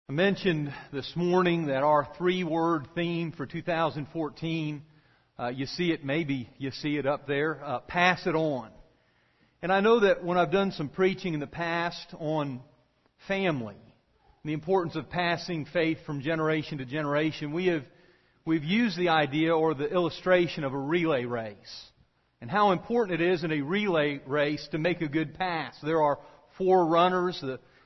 I mentioned this morning that our three-word theme for 2014, you see it up there, pass it on. And I know that when I've done some preaching in the past on family, the importance of passing faith from generation to generation, we've used the idea or the illustration of a relay race. And how important it is in a relay race to make a good pass. There are four runners,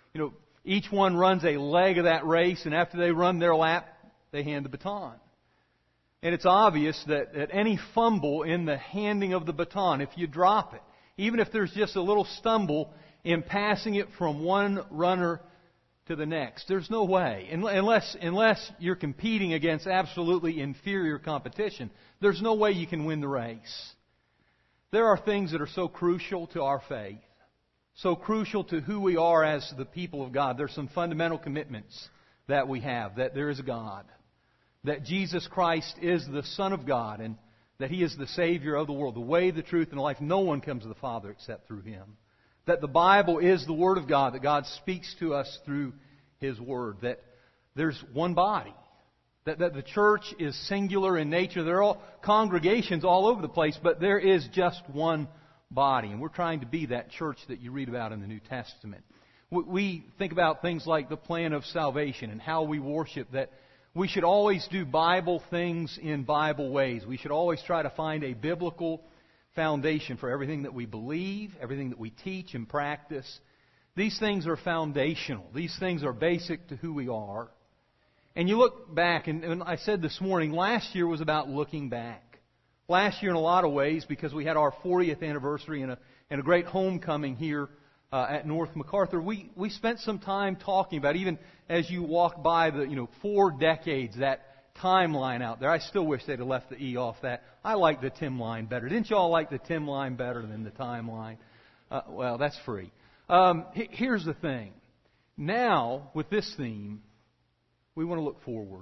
each one runs a leg of that race, and after they run their lap, they hand the baton. And it's obvious that at any fumble in the handing of the baton, if you drop it, even if there's just a little stumble in passing it from one runner to the next, there's no way, unless you're competing against absolutely inferior competition, there's no way you can win the race. There are things that are so crucial to our faith, so crucial to who we are as the people of God. There's some fundamental commitments that we have, that there is a God, that Jesus Christ is the Son of God, and that He is the Savior of the world, the way, the truth, and the life. No one comes to the Father except through Him. That the Bible is the Word of God, that God speaks to us through His Word, that there's one body, that the church is singular in nature. There are all congregations all over the place, but there is just one body. And we're trying to be that church that you read about in the New Testament. We think about things like the plan of salvation and how we worship, that we should always do Bible things in Bible ways. We should always try to find a biblical foundation for everything that we believe, everything that we teach and practice. These things are foundational. These things are basic to who we are. And you look back, and I said this morning, last year was about looking back. Last year in a lot of ways, because we had our 40th anniversary and a great homecoming here at North MacArthur, we spent some time talking about, even as you walk by the 4 decades, that timeline out there. I still wish they'd have left the E off that. I like the Tim line better. Didn't you all like the Tim line better than the timeline? Well, that's free. Here's the thing. Now, with this theme, we want to look forward.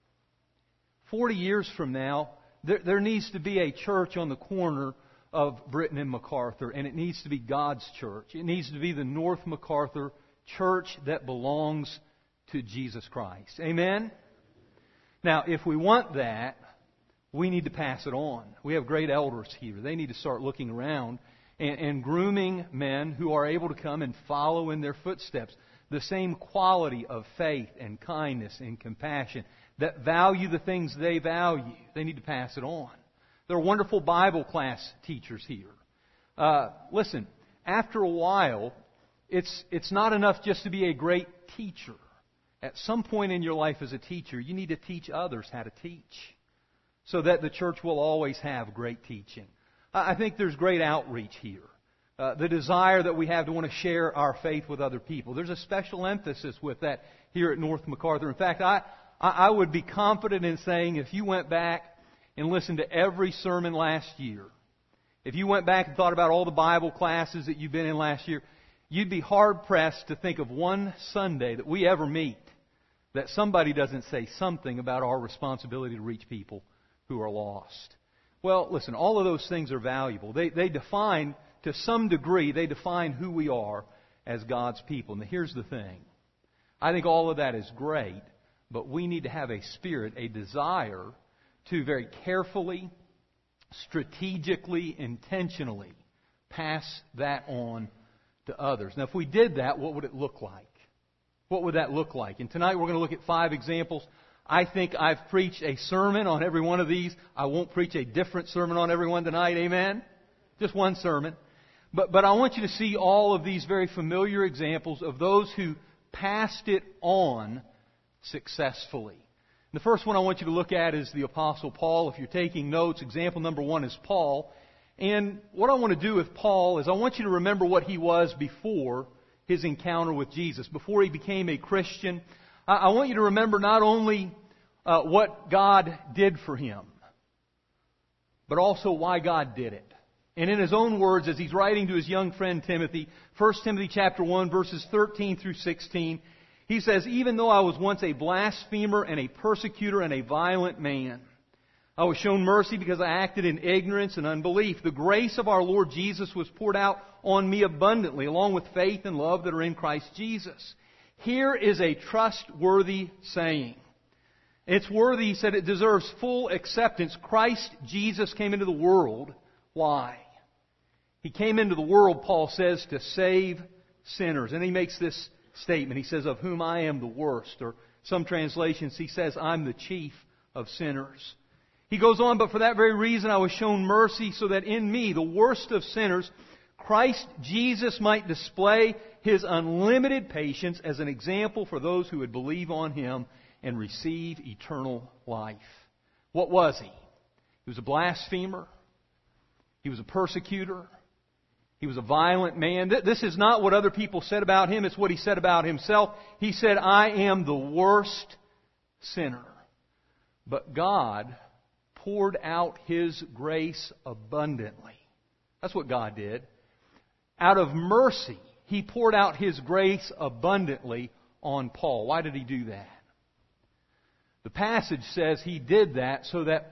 40 years from now, there needs to be a church on the corner of Britton and MacArthur, and it needs to be God's church. It needs to be the North MacArthur church that belongs to Jesus Christ. Amen? Now, if we want that, we need to pass it on. We have great elders here. They need to start looking around and grooming men who are able to come and follow in their footsteps. The same quality of faith and kindness and compassion, that value the things they value. They need to pass it on. There are wonderful Bible class teachers here. Listen, after a while, it's not enough just to be a great teacher. At some point in your life as a teacher, you need to teach others how to teach, so that the church will always have great teaching. I think there's great outreach here. The desire that we have to want to share our faith with other people. There's a special emphasis with that here at North MacArthur. In fact, I would be confident in saying if you went back and listened to every sermon last year, if you went back and thought about all the Bible classes that you've been in last year, you'd be hard-pressed to think of one Sunday that we ever meet that somebody doesn't say something about our responsibility to reach people who are lost. Well, listen, all of those things are valuable. They define, to some degree, they define who we are as God's people. And here's the thing. I think all of that is great, but we need to have a spirit, a desire to very carefully, strategically, intentionally pass that on to others. Now, if we did that, what would it look like? What would that look like? And tonight we're going to look at 5 examples. I think I've preached a sermon on every one of these. I won't preach a different sermon on every one tonight. Amen? Just one sermon. But I want you to see all of these very familiar examples of those who passed it on successfully. The first one I want you to look at is the Apostle Paul. If you're taking notes, example number 1 is Paul. And what I want to do with Paul is I want you to remember what he was before his encounter with Jesus, before he became a Christian. I want you to remember not only what God did for him, but also why God did it. And in his own words, as he's writing to his young friend Timothy, 1 Timothy chapter 1, verses 13 through 16, he says, "Even though I was once a blasphemer and a persecutor and a violent man, I was shown mercy because I acted in ignorance and unbelief. The grace of our Lord Jesus was poured out on me abundantly, along with faith and love that are in Christ Jesus. Here is a trustworthy saying. It's worthy, he said, it deserves full acceptance. Christ Jesus came into the world. Why? He came into the world, Paul says, to save sinners. And he makes this statement. He says, of whom I am the worst. Or some translations, he says, I'm the chief of sinners. He goes on, but for that very reason I was shown mercy, so that in me, the worst of sinners, Christ Jesus might display His unlimited patience as an example for those who would believe on Him and receive eternal life. What was He? He was a blasphemer. He was a persecutor. He was a violent man. This is not what other people said about Him. It's what He said about Himself. He said, I am the worst sinner. But God poured out His grace abundantly. That's what God did. Out of mercy, He poured out His grace abundantly on Paul. Why did He do that? The passage says He did that so that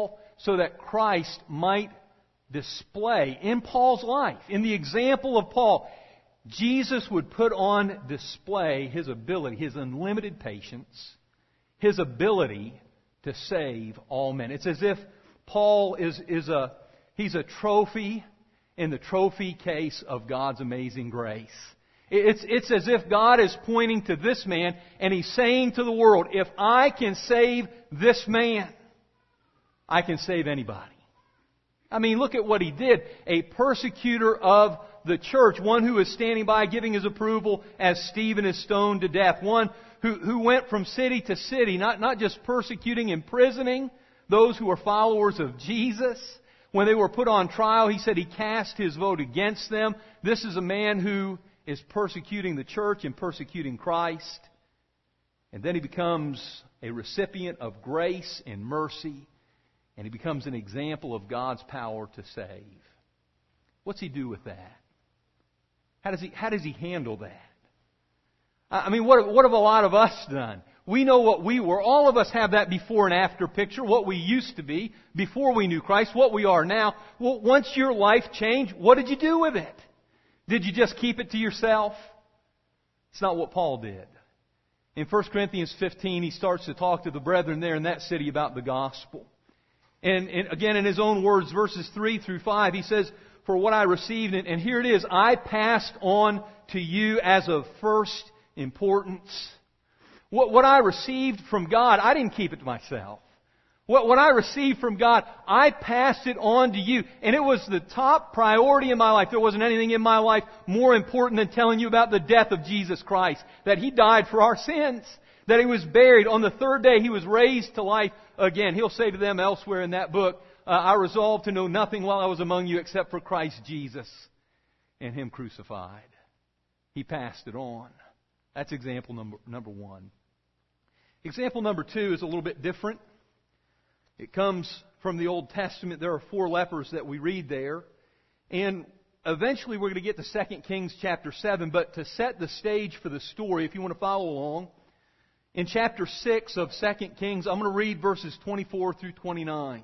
Christ might display in Paul's life, in the example of Paul, Jesus would put on display His ability, His unlimited patience, His ability to save all men. It's as if Paul he's a trophy in the trophy case of God's amazing grace. It's as if God is pointing to this man and He's saying to the world, if I can save this man, I can save anybody. I mean, look at what he did. A persecutor of the church, one who is standing by giving his approval as Stephen is stoned to death, one who went from city to city, not just persecuting, imprisoning those who were followers of Jesus. When they were put on trial, he said he cast his vote against them. This is a man who is persecuting the church and persecuting Christ. And then he becomes a recipient of grace and mercy, and he becomes an example of God's power to save. What's he do with that? How does he handle that? I mean, what have a lot of us done? We know what we were. All of us have that before and after picture, what we used to be before we knew Christ, what we are now. Well, once your life changed, what did you do with it? Did you just keep it to yourself? It's not what Paul did. In 1 Corinthians 15, he starts to talk to the brethren there in that city about the gospel. And again, in his own words, verses 3 through 5, he says, for what I received, and here it is, I passed on to you as of first importance. What I received from God, I didn't keep it to myself. What I received from God, I passed it on to you. And it was the top priority in my life. There wasn't anything in my life more important than telling you about the death of Jesus Christ. That He died for our sins. That He was buried. On the third day, He was raised to life again. He'll say to them elsewhere in that book, I resolved to know nothing while I was among you except for Christ Jesus and Him crucified. He passed it on. That's example number one. Example number two is a little bit different. It comes from the Old Testament. There are 4 lepers that we read there. And eventually we're going to get to 2 Kings chapter 7. But to set the stage for the story, if you want to follow along, in chapter 6 of 2 Kings, I'm going to read verses 24 through 29.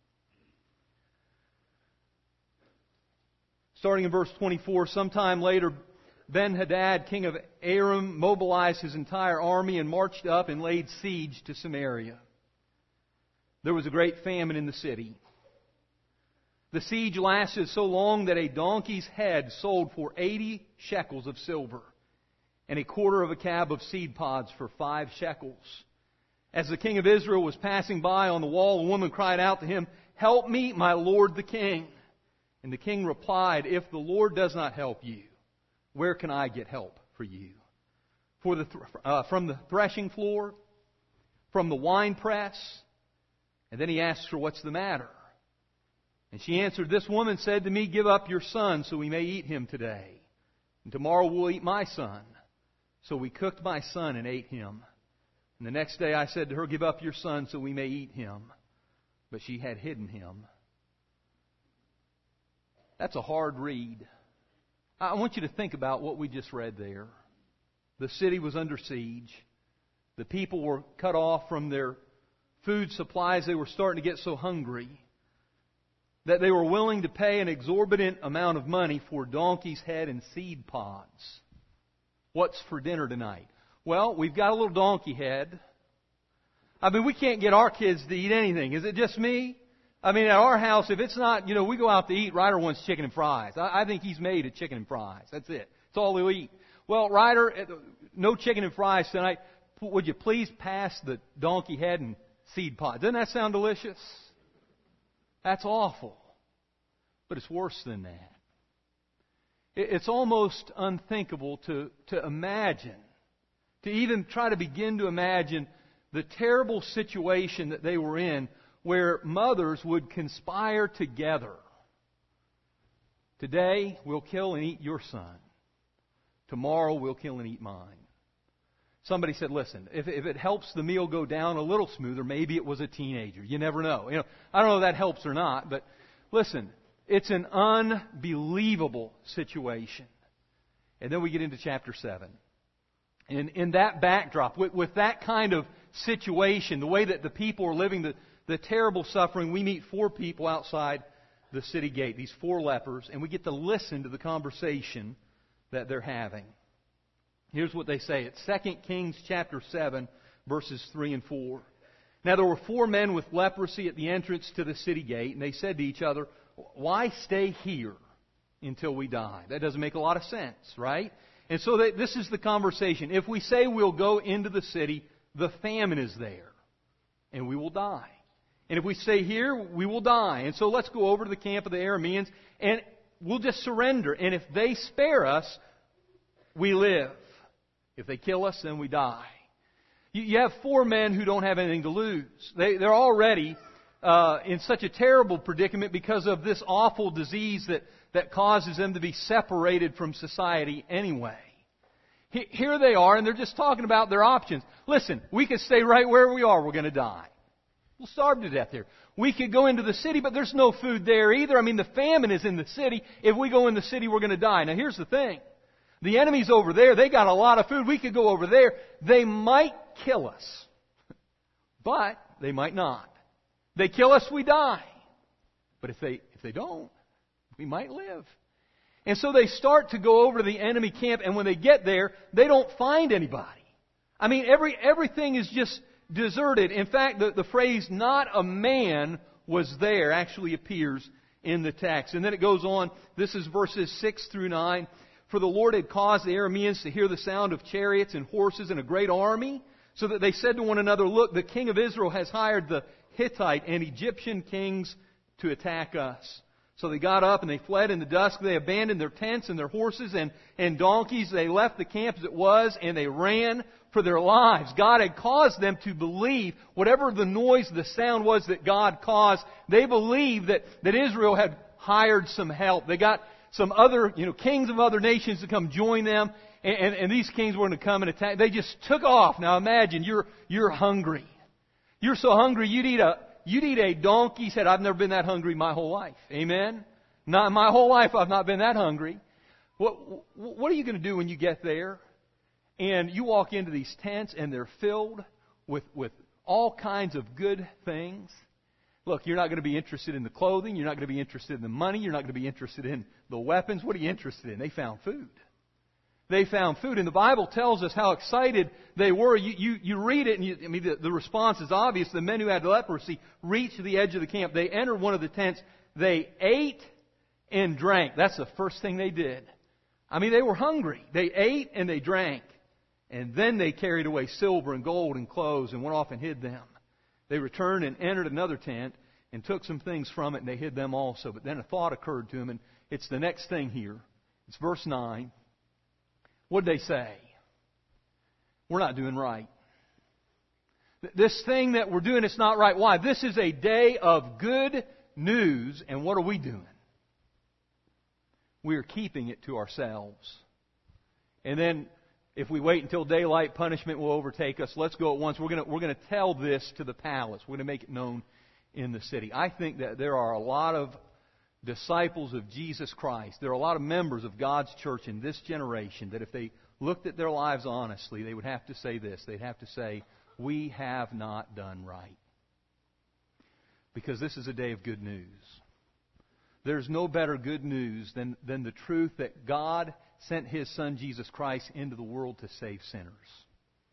Starting in verse 24, sometime later, Ben-Hadad, king of Aram, mobilized his entire army and marched up and laid siege to Samaria. There was a great famine in the city. The siege lasted so long that a donkey's head sold for 80 shekels of silver, and a quarter of a cab of seed pods for 5 shekels. As the king of Israel was passing by on the wall, a woman cried out to him, "Help me, my lord the king." And the king replied, "If the Lord does not help you, where can I get help for you? From the threshing floor? From the winepress?" And then he asked her, "What's the matter?" And she answered, "This woman said to me, 'Give up your son so we may eat him today. And tomorrow we'll eat my son.' So we cooked my son and ate him. And the next day I said to her, 'Give up your son so we may eat him.' But she had hidden him." That's a hard read. I want you to think about what we just read there. The city was under siege. The people were cut off from their food supplies. They were starting to get so hungry that they were willing to pay an exorbitant amount of money for donkey's head and seed pods. What's for dinner tonight? Well, we've got a little donkey head. I mean, we can't get our kids to eat anything. Is it just me? I mean, at our house, if it's not, we go out to eat, Ryder wants chicken and fries. I think he's made of chicken and fries. That's it. That's all he'll eat. Well, Ryder, no chicken and fries tonight. Would you please pass the donkey head and seed pod? Doesn't that sound delicious? That's awful. But it's worse than that. It's almost unthinkable to imagine, to even try to begin to imagine the terrible situation that they were in where mothers would conspire together. Today, we'll kill and eat your son. Tomorrow, we'll kill and eat mine. Somebody said, listen, if it helps the meal go down a little smoother, maybe it was a teenager. You never know. I don't know if that helps or not, but listen, it's an unbelievable situation. And then we get into chapter 7. And in that backdrop, with that kind of situation, the way that the people are living, the terrible suffering, we meet 4 people outside the city gate, these 4 lepers, and we get to listen to the conversation that they're having. Here's what they say. It's 2 Kings chapter 7, verses 3 and 4. Now there were 4 men with leprosy at the entrance to the city gate, and they said to each other, why stay here until we die? That doesn't make a lot of sense, right? And so this is the conversation. If we say we'll go into the city, the famine is there, and we will die. And if we stay here, we will die. And so let's go over to the camp of the Arameans, and we'll just surrender. And if they spare us, we live. If they kill us, then we die. You have 4 men who don't have anything to lose. They're already in such a terrible predicament because of this awful disease that causes them to be separated from society anyway. Here they are, and they're just talking about their options. Listen, we could stay right where we are. We're going to die. We'll starve to death here. We could go into the city, but there's no food there either. I mean, the famine is in the city. If we go in the city, we're going to die. Now, here's the thing. The enemy's over there. They got a lot of food. We could go over there. They might kill us, but they might not. They kill us, we die. But if they don't, we might live. And so they start to go over to the enemy camp, and when they get there, they don't find anybody. I mean, everything is just deserted. In fact, the phrase, not a man was there, actually appears in the text. And then it goes on. This is verses 6 through 9. For the Lord had caused the Arameans to hear the sound of chariots and horses and a great army, so that they said to one another, look, the king of Israel has hired the Hittite and Egyptian kings to attack us. So they got up and they fled in the dusk. They abandoned their tents and their horses and donkeys. They left the camp as it was, and they ran for their lives. God had caused them to believe whatever the noise, the sound was that God caused. They believed that Israel had hired some help. They got some other, kings of other nations to come join them, and these kings were going to come and attack. They just took off. Now imagine you're hungry. You're so hungry you'd eat a donkey's head. I've never been that hungry my whole life. Amen? Not my whole life I've not been that hungry. What are you going to do when you get there? And you walk into these tents and they're filled with all kinds of good things. Look, you're not going to be interested in the clothing. You're not going to be interested in the money. You're not going to be interested in the weapons. What are you interested in? They found food. They found food. And the Bible tells us how excited they were. You read it, and the response is obvious. The men who had leprosy reached the edge of the camp. They entered one of the tents. They ate and drank. That's the first thing they did. They were hungry. They ate and they drank. And then they carried away silver and gold and clothes and went off and hid them. They returned and entered another tent and took some things from it, and they hid them also. But then a thought occurred to them, and it's the next thing here. It's verse 9. What did they say? We're not doing right. This thing that we're doing, it's not right. Why? This is a day of good news, and what are we doing? We are keeping it to ourselves. And then, if we wait until daylight, punishment will overtake us. Let's go at once. We're going to tell this to the palace. We're going to make it known in the city. I think that there are a lot of disciples of Jesus Christ. There are a lot of members of God's church in this generation that if they looked at their lives honestly, they would have to say this. They'd have to say, we have not done right. Because this is a day of good news. There's no better good news than the truth that God sent His Son Jesus Christ into the world to save sinners.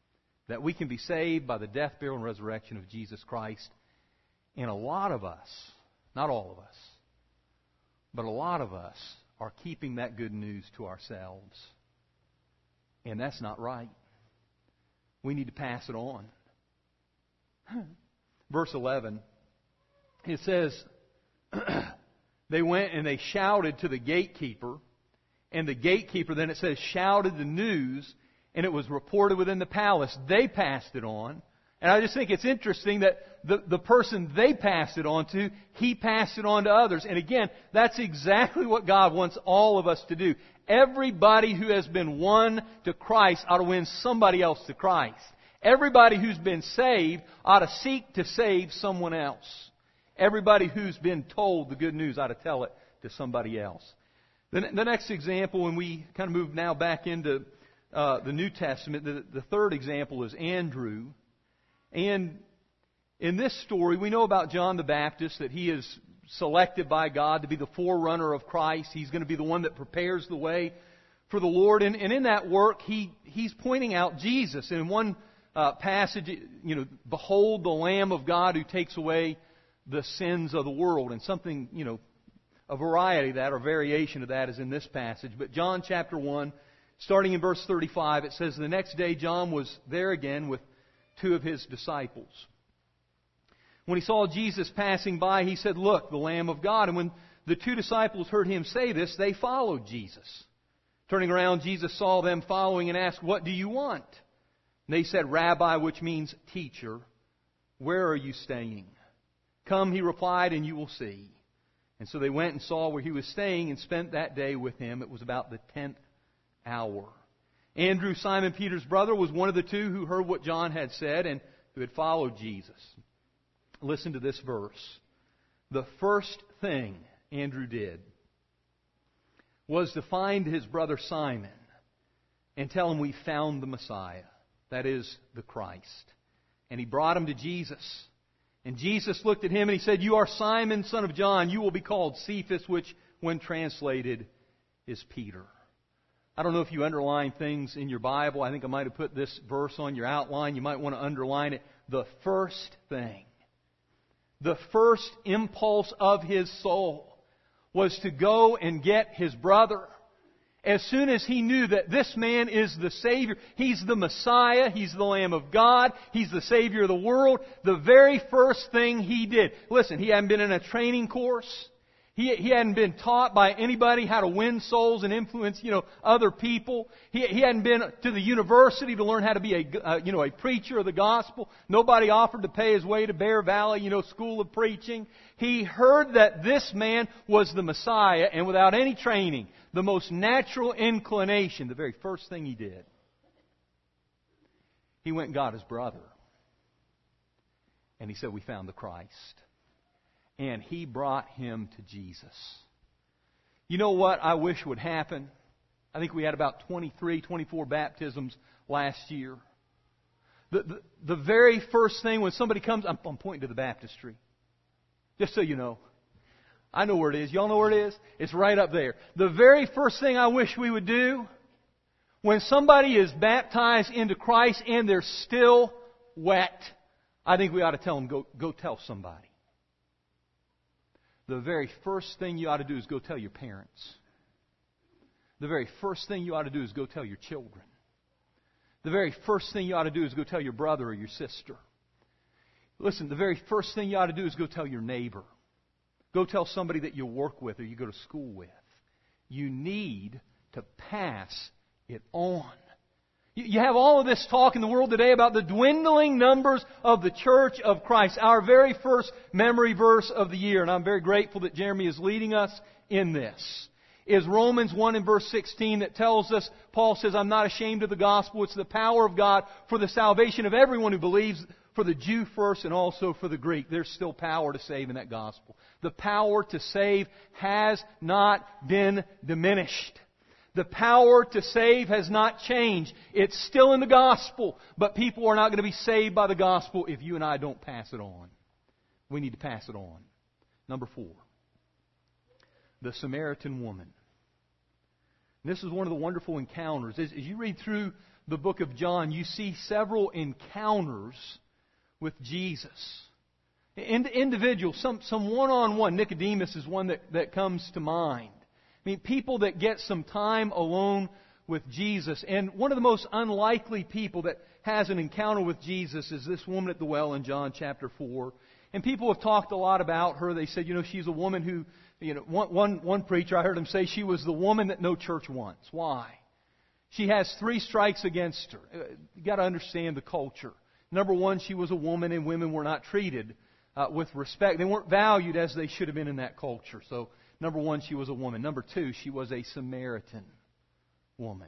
That we can be saved by the death, burial, and resurrection of Jesus Christ. And a lot of us, not all of us, but a lot of us are keeping that good news to ourselves. And that's not right. We need to pass it on. Verse 11, it says, they went and they shouted to the gatekeeper. And the gatekeeper, then it says, shouted the news. And it was reported within the palace. They passed it on. And I just think it's interesting that the person they passed it on to, he passed it on to others. And again, that's exactly what God wants all of us to do. Everybody who has been won to Christ ought to win somebody else to Christ. Everybody who's been saved ought to seek to save someone else. Everybody who's been told the good news ought to tell it to somebody else. The next example, when we kind of move now back into the New Testament, the third example is Andrew. And in this story, we know about John the Baptist, that he is selected by God to be the forerunner of Christ. He's going to be the one that prepares the way for the Lord. And in that work, he's pointing out Jesus. And in one passage, behold the Lamb of God who takes away the sins of the world. And something, a variety of that or variation of that is in this passage. But John chapter 1, starting in verse 35, it says, the next day John was there again with two of his disciples. When he saw Jesus passing by, he said, look, the Lamb of God. And when the two disciples heard him say this, they followed Jesus. Turning around, Jesus saw them following and asked, what do you want? And they said, Rabbi, which means teacher, where are you staying? Come, he replied, and you will see. And so they went and saw where he was staying and spent that day with him. It was about the 10th hour. Andrew, Simon Peter's brother, was one of the two who heard what John had said and who had followed Jesus. Listen to this verse. The first thing Andrew did was to find his brother Simon and tell him we found the Messiah, that is, the Christ. And he brought him to Jesus. And Jesus looked at him and he said, you are Simon, son of John. You will be called Cephas, which, when translated, is Peter. I don't know if you underline things in your Bible. I think I might have put this verse on your outline. You might want to underline it. The first thing, the first impulse of his soul was to go and get his brother. As soon as he knew that this man is the Savior, he's the Messiah, he's the Lamb of God, he's the Savior of the world, the very first thing he did. Listen, he hadn't been in a training course. He hadn't been taught by anybody how to win souls and influence, other people. He hadn't been to the university to learn how to be a preacher of the gospel. Nobody offered to pay his way to Bear Valley, school of preaching. He heard that this man was the Messiah, and without any training, the most natural inclination, the very first thing he did, he went and got his brother. And he said, we found the Christ. And he brought him to Jesus. You know what I wish would happen? I think we had about 24 baptisms last year. The very first thing when somebody comes, I'm pointing to the baptistry. Just so you know. I know where it is. Y'all know where it is? It's right up there. The very first thing I wish we would do when somebody is baptized into Christ and they're still wet, I think we ought to tell them, go tell somebody. The very first thing you ought to do is go tell your parents. The very first thing you ought to do is go tell your children. The very first thing you ought to do is go tell your brother or your sister. Listen, the very first thing you ought to do is go tell your neighbor. Go tell somebody that you work with or you go to school with. You need to pass it on. You have all of this talk in the world today about the dwindling numbers of the Church of Christ. Our very first memory verse of the year, and I'm very grateful that Jeremy is leading us in this, is Romans 1 and verse 16 that tells us, Paul says, I'm not ashamed of the gospel. It's the power of God for the salvation of everyone who believes, for the Jew first and also for the Greek. There's still power to save in that gospel. The power to save has not been diminished. The power to save has not changed. It's still in the gospel, but people are not going to be saved by the gospel if you and I don't pass it on. We need to pass it on. Number 4, the Samaritan woman. And this is one of the wonderful encounters. As you read through the book of John, you see several encounters with Jesus. Individuals, some one-on-one. Nicodemus is one that comes to mind. I mean, people that get some time alone with Jesus. And one of the most unlikely people that has an encounter with Jesus is this woman at the well in John chapter 4. And people have talked a lot about her. They said, she's a woman who, one preacher, I heard him say she was the woman that no church wants. Why? She has 3 strikes against her. You've got to understand the culture. Number one, she was a woman, and women were not treated with respect. They weren't valued as they should have been in that culture. So, number one, she was a woman. Number two, she was a Samaritan woman.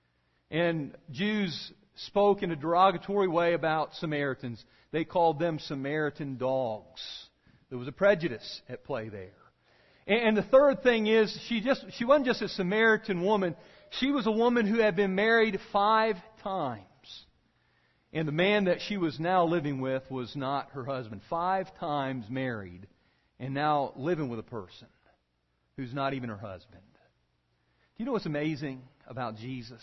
And Jews spoke in a derogatory way about Samaritans. They called them Samaritan dogs. There was a prejudice at play there. And the third thing is, she wasn't just a Samaritan woman. She was a woman who had been married 5 times. And the man that she was now living with was not her husband. 5 times married and now living with a person who's not even her husband. Do you know what's amazing about Jesus?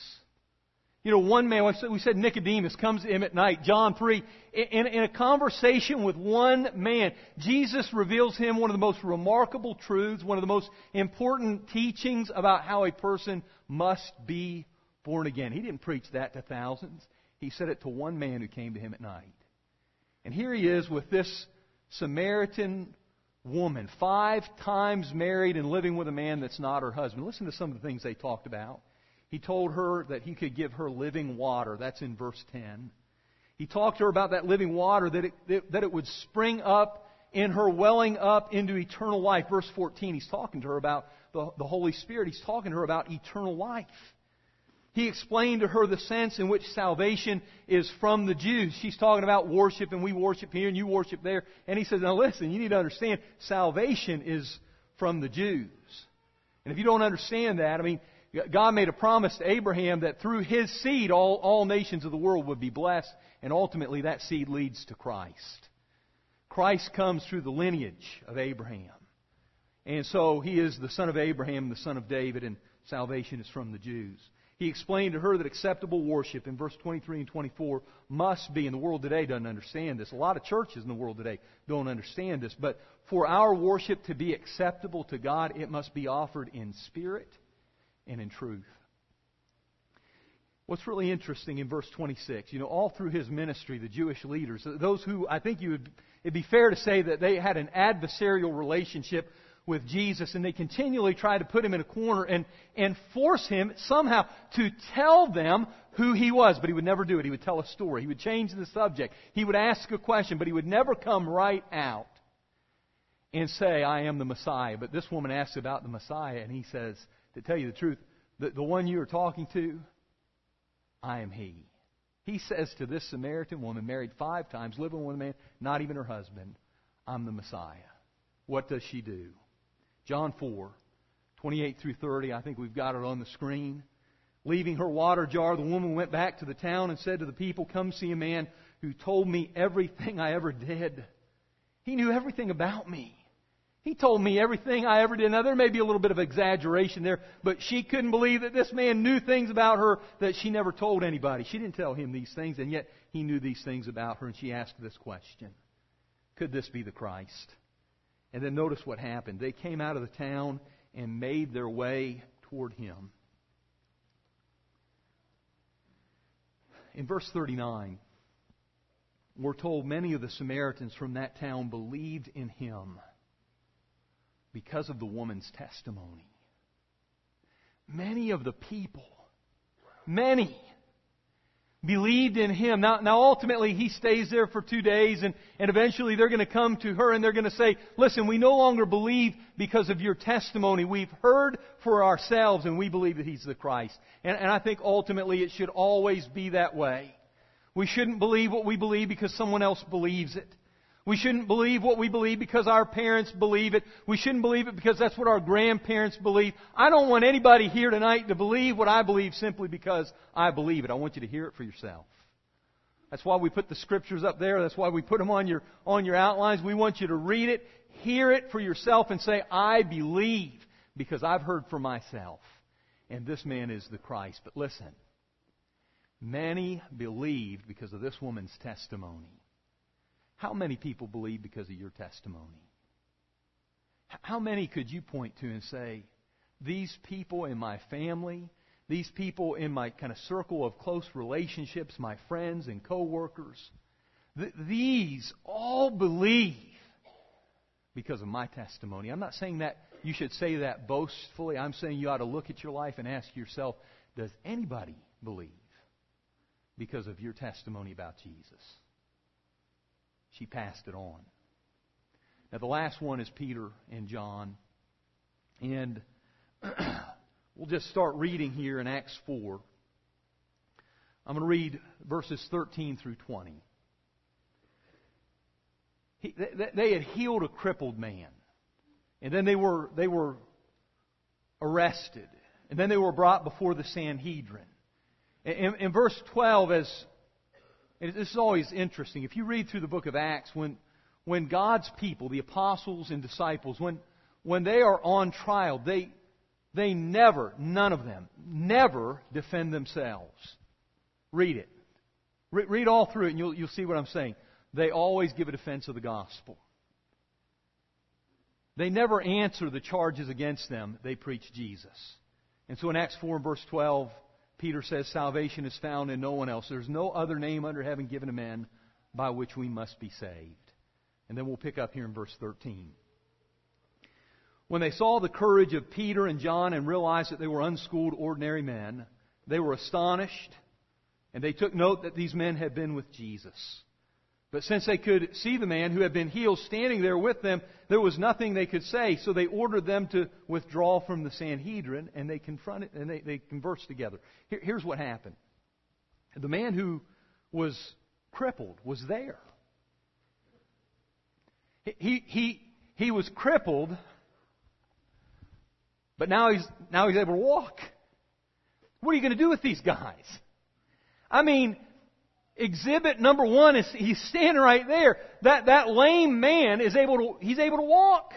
One man, we said Nicodemus comes to him at night, John 3. In a conversation with one man, Jesus reveals him one of the most remarkable truths, one of the most important teachings about how a person must be born again. He didn't preach that to thousands. He said it to one man who came to him at night. And here he is with this Samaritan woman, 5 times married and living with a man that's not her husband. Listen to some of the things they talked about. He told her that he could give her living water. That's in verse 10. He talked to her about that living water, that it would spring up in her, welling up into eternal life. Verse 14, he's talking to her about the Holy Spirit. He's talking to her about eternal life. He explained to her the sense in which salvation is from the Jews. She's talking about worship, and we worship here and you worship there. And he says, now listen, you need to understand, salvation is from the Jews. And if you don't understand that, God made a promise to Abraham that through his seed all nations of the world would be blessed, and ultimately that seed leads to Christ. Christ comes through the lineage of Abraham. And so he is the son of Abraham, the son of David, and salvation is from the Jews. He explained to her that acceptable worship in verse 23 and 24 must be, and the world today doesn't understand this. A lot of churches in the world today don't understand this. But for our worship to be acceptable to God, it must be offered in spirit and in truth. What's really interesting in verse 26, all through his ministry, the Jewish leaders, those who I think it'd be fair to say that they had an adversarial relationship with Jesus, and they continually tried to put him in a corner and force him somehow to tell them who he was. But he would never do it. He would tell a story. He would change the subject. He would ask a question, but he would never come right out and say, I am the Messiah. But this woman asks about the Messiah, and he says, to tell you the truth, the one you are talking to, I am he. He says to this Samaritan woman, married 5 times, living with a man, not even her husband, I'm the Messiah. What does she do? John 4, 28 through 30, I think we've got it on the screen. Leaving her water jar, the woman went back to the town and said to the people, come see a man who told me everything I ever did. He knew everything about me. He told me everything I ever did. Now, there may be a little bit of exaggeration there, but she couldn't believe that this man knew things about her that she never told anybody. She didn't tell him these things, and yet he knew these things about her, and she asked this question. Could this be the Christ? And then notice what happened. They came out of the town and made their way toward him. In verse 39, we're told many of the Samaritans from that town believed in him because of the woman's testimony. Many of the people, believed in him. Now ultimately he stays there for 2 days, and eventually they're going to come to her and they're going to say, listen, we no longer believe because of your testimony. We've heard for ourselves and we believe that he's the Christ. And I think ultimately it should always be that way. We shouldn't believe what we believe because someone else believes it. We shouldn't believe what we believe because our parents believe it. We shouldn't believe it because that's what our grandparents believe. I don't want anybody here tonight to believe what I believe simply because I believe it. I want you to hear it for yourself. That's why we put the scriptures up there. That's why we put them on your outlines. We want you to read it, hear it for yourself, and say, I believe because I've heard for myself. And this man is the Christ. But listen, Many believed because of this woman's testimony. How many people believe because of your testimony? How many could you point to and say, these people in my family, these people in my kind of circle of close relationships, my friends and coworkers, these all believe because of my testimony. I'm not saying that you should say that boastfully. I'm saying you ought to look at your life and ask yourself, does anybody believe because of your testimony about Jesus? She passed it on. Now the last one is Peter and John. And we'll just start reading here in Acts 4. I'm going to read verses 13 through 20. They had healed a crippled man. And then they were arrested. And then they were brought before the Sanhedrin. In verse 12, this is always interesting. If you read through the book of Acts, when God's people, the apostles and disciples, when they are on trial, they never, none of them, never defend themselves. Read it. Read all through it and you'll see what I'm saying. They always give a defense of the gospel. They never answer the charges against them. They preach Jesus. And so in Acts 4 and verse 12, Peter says, salvation is found in no one else. There's no other name under heaven given to men by which we must be saved. And then we'll pick up here in verse 13. When they saw the courage of Peter and John and realized that they were unschooled, ordinary men, they were astonished, and they took note that these men had been with Jesus. But since they could see the man who had been healed standing there with them, there was nothing they could say. So they ordered them to withdraw from the Sanhedrin, and they confronted and they conversed together. Here's what happened. The man who was crippled was there. He was crippled, but now he's able to walk. What are you going to do with these guys? I mean, exhibit number one is he's standing right there. That lame man he's able to walk.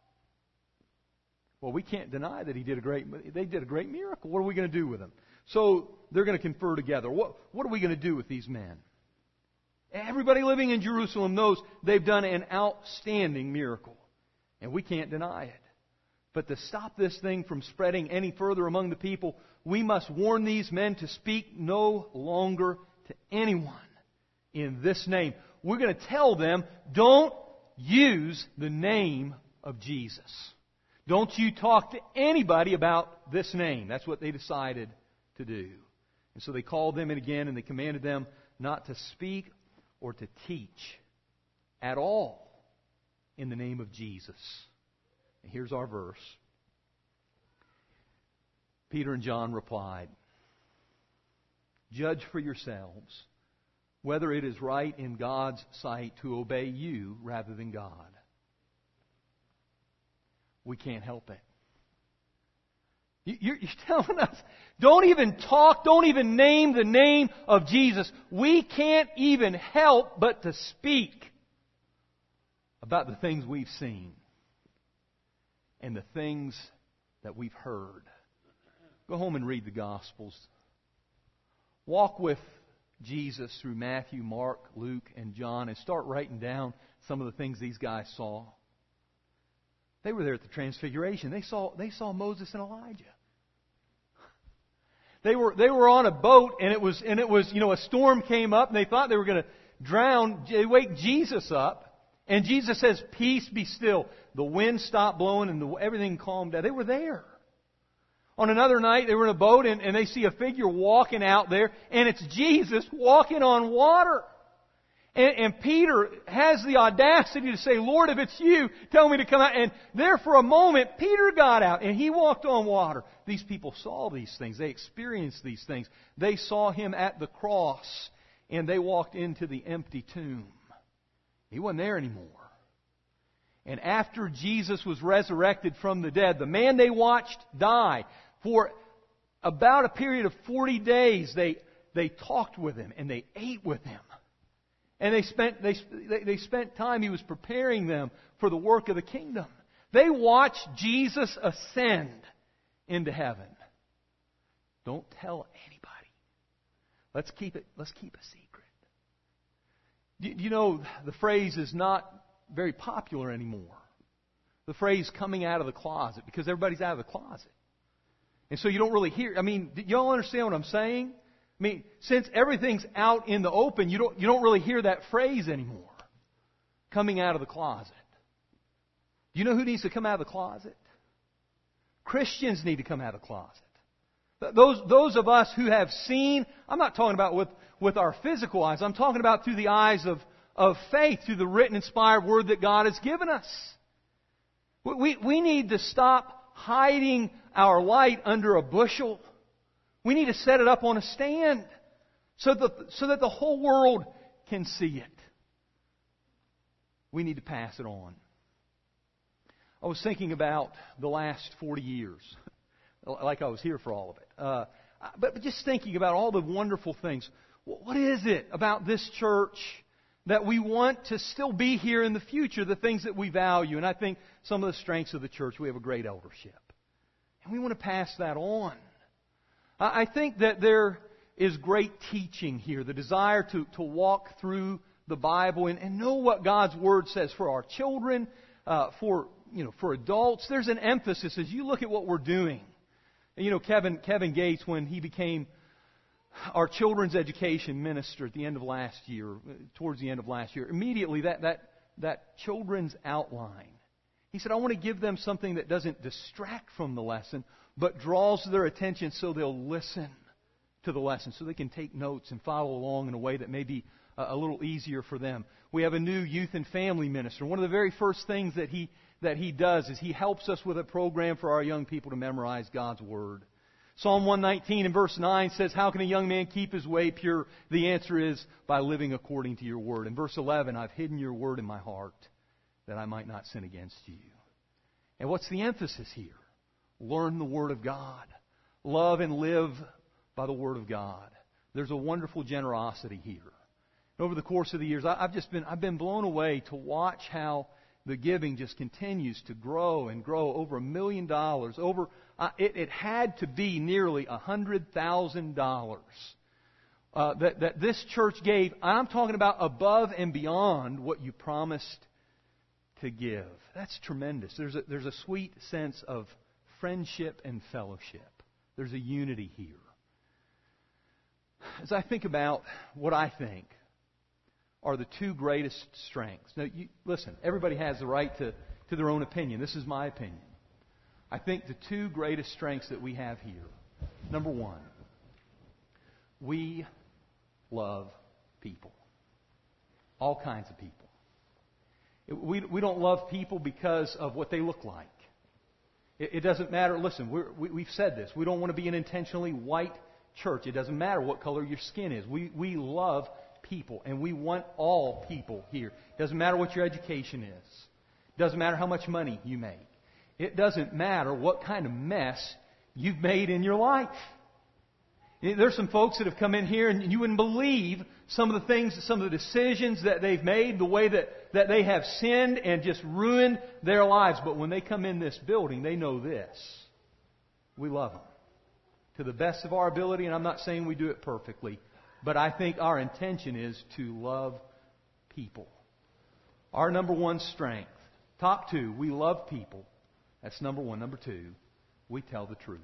Well, we can't deny that they did a great miracle. What are we going to do with him? So they're going to confer together. What are we going to do with these men? Everybody living in Jerusalem knows they've done an outstanding miracle. And we can't deny it. But to stop this thing from spreading any further among the people, we must warn these men to speak no longer to anyone in this name. We're going to tell them, don't use the name of Jesus. Don't you talk to anybody about this name. That's what they decided to do. And so they called them in again and they commanded them not to speak or to teach at all in the name of Jesus. And here's our verse. Peter and John replied, judge for yourselves whether it is right in God's sight to obey you rather than God. We can't help it. You're telling us, don't even talk, don't even name the name of Jesus. We can't even help but to speak about the things we've seen and the things that we've heard. Go home and read the Gospels. Walk with Jesus through Matthew, Mark, Luke, and John and start writing down some of the things these guys saw. They were there at the Transfiguration. They saw Moses and Elijah. They were on a boat and it was a storm came up and they thought they were going to drown. They wake Jesus up and Jesus says, "Peace, be still." The wind stopped blowing and everything calmed down. They were there. On another night, they were in a boat and they see a figure walking out there and it's Jesus walking on water. And Peter has the audacity to say, "Lord, if it's you, tell me to come out." And there for a moment, Peter got out and he walked on water. These people saw these things. They experienced these things. They saw him at the cross and they walked into the empty tomb. He wasn't there anymore. And after Jesus was resurrected from the dead, the man they watched die, for about a period of 40 days, they talked with him and they ate with him. And they spent time, he was preparing them for the work of the kingdom. They watched Jesus ascend into heaven. Don't tell anybody. Let's keep a secret. Do you know the phrase is not very popular anymore? The phrase coming out of the closet, because everybody's out of the closet. And so you don't really hear. I mean, do y'all understand what I'm saying? I mean, since everything's out in the open, you don't really hear that phrase anymore. Coming out of the closet. Do you know who needs to come out of the closet? Christians need to come out of the closet. Those of us who have seen, I'm not talking about with our physical eyes, I'm talking about through the eyes of faith, through the written, inspired Word that God has given us. We need to stop hiding our light under a bushel. We need to set it up on a stand so that the whole world can see it. We need to pass it on. I was thinking about the last 40 years, like I was here for all of it. But just thinking about all the wonderful things. What is it about this church that we want to still be here in the future, the things that we value? And I think some of the strengths of the church, we have a great eldership. And we want to pass that on. I think that there is great teaching here, the desire to walk through the Bible and know what God's Word says for our children, for adults. There's an emphasis as you look at what we're doing. And Kevin Gates, when he became our children's education minister at the end of last year, towards the end of last year, immediately that children's outline, he said, I want to give them something that doesn't distract from the lesson, but draws their attention so they'll listen to the lesson, so they can take notes and follow along in a way that may be a little easier for them. We have a new youth and family minister. One of the very first things that he does is he helps us with a program for our young people to memorize God's Word. Psalm 119 and verse 9 says, how can a young man keep his way pure? The answer is by living according to your Word. In verse 11, I've hidden your Word in my heart that I might not sin against you. And what's the emphasis here? Learn the Word of God. Love and live by the Word of God. There's a wonderful generosity here. Over the course of the years, I've been blown away to watch how the giving just continues to grow and grow. Over $1 million. It had to be nearly $100,000 that this church gave. I'm talking about above and beyond what you promised to give. That's tremendous. There's a sweet sense of friendship and fellowship. There's a unity here. As I think about what I think are the two greatest strengths. Now, listen, everybody has the right to their own opinion. This is my opinion. I think the two greatest strengths that we have here. Number one, we love people. All kinds of people. We don't love people because of what they look like. It doesn't matter. Listen, we've said this. We don't want to be an intentionally white church. It doesn't matter what color your skin is. We love people, and we want all people here. It doesn't matter what your education is. It doesn't matter how much money you make. It doesn't matter what kind of mess you've made in your life. There's some folks that have come in here and you wouldn't believe some of the things, some of the decisions that they've made, the way that they have sinned and just ruined their lives. But when they come in this building, they know this. We love them to the best of our ability, and I'm not saying we do it perfectly, but I think our intention is to love people. Our number one strength. Top two, we love people. That's number one. Number two, we tell the truth.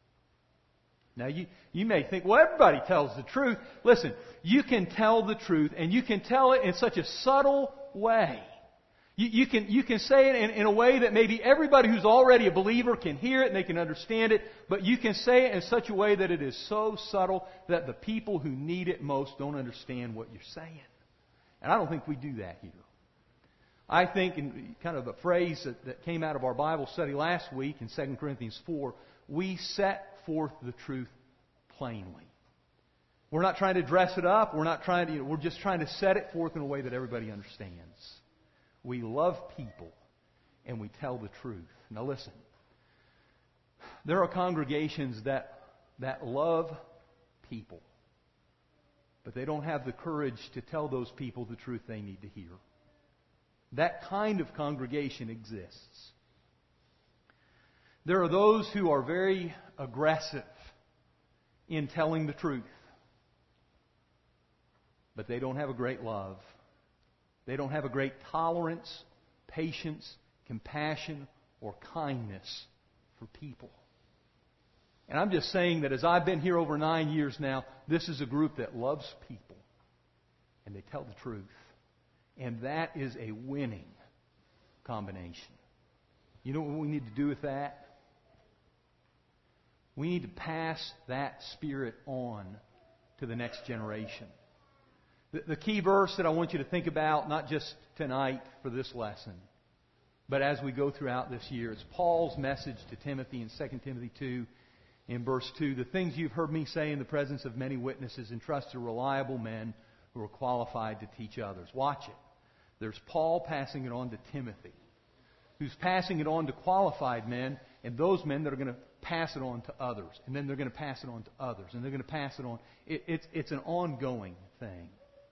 Now, you may think, well, everybody tells the truth. Listen, you can tell the truth, and you can tell it in such a subtle way. You can say it in a way that maybe everybody who's already a believer can hear it and they can understand it, but you can say it in such a way that it is so subtle that the people who need it most don't understand what you're saying. And I don't think we do that here. I think, in kind of a phrase that came out of our Bible study last week in 2 Corinthians 4, we set forth the truth plainly. We're not trying to dress it up. We're just trying to set it forth in a way that everybody understands. We love people and we tell the truth. Now listen, there are congregations that love people, but they don't have the courage to tell those people the truth they need to hear. That kind of congregation exists. There are those who are very aggressive in telling the truth. but they don't have a great love. They don't have a great tolerance, patience, compassion, or kindness for people. And I'm just saying that as I've been here over 9 years now, this is a group that loves people. And they tell the truth. And that is a winning combination. You know what we need to do with that? We need to pass that spirit on to the next generation. The key verse that I want you to think about, not just tonight for this lesson, but as we go throughout this year, it's Paul's message to Timothy in 2 Timothy 2, in verse 2. The things you've heard me say in the presence of many witnesses, entrust to reliable men who are qualified to teach others. Watch it. There's Paul passing it on to Timothy, who's passing it on to qualified men, and those men that are going to pass it on to others. And then they're going to pass it on to others. And they're going to pass it on. It's an ongoing thing.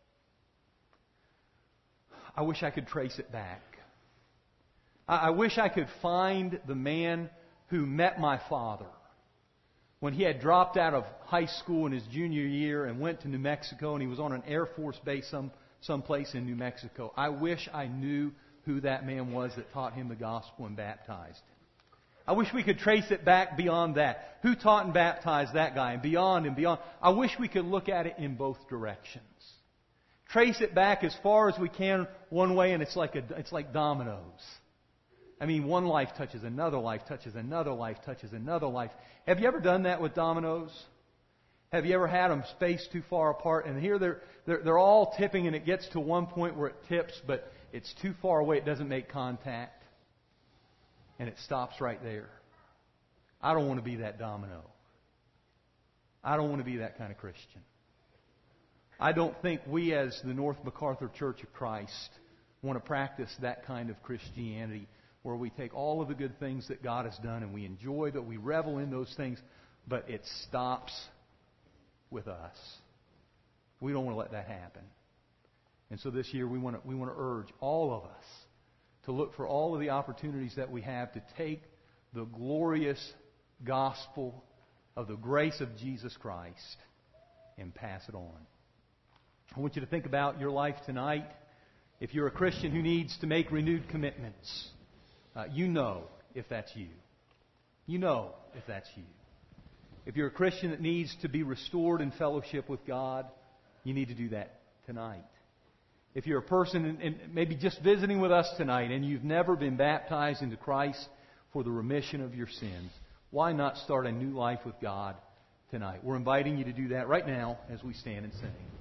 I wish I could trace it back. I wish I could find the man who met my father when he had dropped out of high school in his junior year and went to New Mexico, and he was on an Air Force base someplace in New Mexico. I wish I knew who that man was that taught him the gospel and baptized him. I wish we could trace it back beyond that. Who taught and baptized that guy? And beyond and beyond. I wish we could look at it in both directions. Trace it back as far as we can one way, and it's like dominoes. I mean, one life touches another life, touches another life, touches another life. Have you ever done that with dominoes? Have you ever had them spaced too far apart? And here they're all tipping, and it gets to one point where it tips, but it's too far away. It doesn't make contact. And it stops right there. I don't want to be that domino. I don't want to be that kind of Christian. I don't think we as the North MacArthur Church of Christ want to practice that kind of Christianity where we take all of the good things that God has done and we enjoy that, we revel in those things, but it stops with us. We don't want to let that happen. And so this year we want to urge all of us to look for all of the opportunities that we have to take the glorious gospel of the grace of Jesus Christ and pass it on. I want you to think about your life tonight. If you're a Christian who needs to make renewed commitments, you know if that's you. You know if that's you. If you're a Christian that needs to be restored in fellowship with God, you need to do that tonight. If you're a person and maybe just visiting with us tonight and you've never been baptized into Christ for the remission of your sins, why not start a new life with God tonight? We're inviting you to do that right now as we stand and sing.